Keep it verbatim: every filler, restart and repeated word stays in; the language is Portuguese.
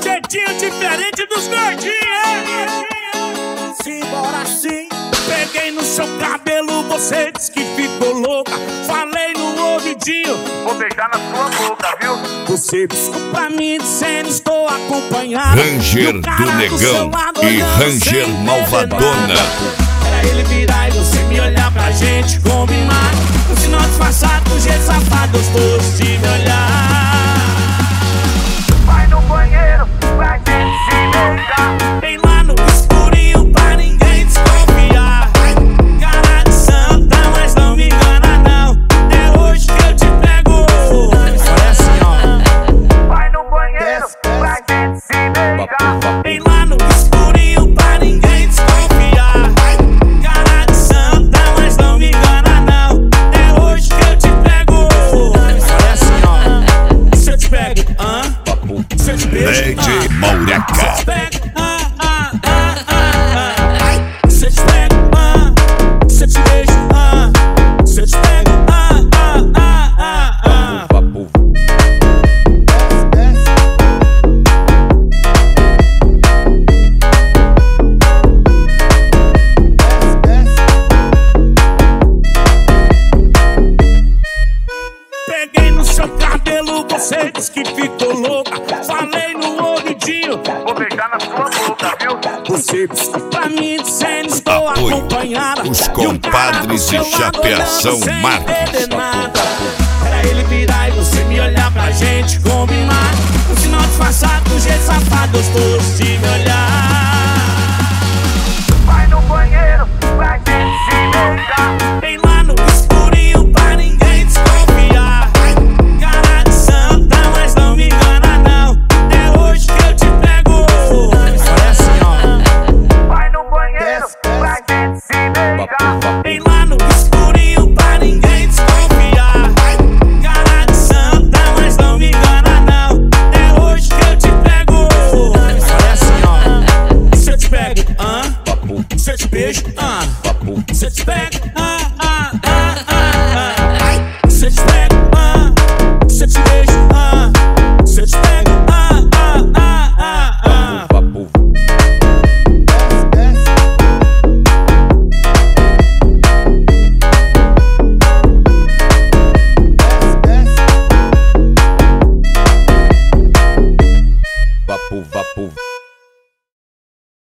jeitinho diferente dos gordinhos. Simbora assim. Peguei no seu cabelo, você disse que ficou louca. Falei no ouvidinho, vou beijar na sua boca, viu? Você piscou pra mim dizendo estou acompanhada. Ranger do Negão e Ranger Malvadona. Era ele virar e você me olhar pra gente combinar. No final disfarçado, do jeito safado, gostoso de me olhar. Vai no banheiro pra gente se beijar. Vem lá no escurinho pra ninguém desconfiar. Cara de santa, mas não me engana não. É hoje que eu te pego. Olha assim, ó. Vai no banheiro pra gente se beijar. Vem lá no escurinho pra ninguém desconfiar. Cara de santa, mas não me engana não. É hoje que eu te pego. Olha assim, ó. Se eu te pego, hã? Se eu te beijo, D J Maureca. Peguei no seu cabelo, você disse que ficou louca. Falei no ouvidinho, vou beijar na sua boca, viu? você piscou pra mim dizendo estou Apoio. acompanhada. Os E um cara compadres do seu de lado Chapeação olhando sem Marques. entender nada. Era ele virar e você me olhar pra gente combinar. No final disfarçado, do jeito safado, gostoso de me olhar.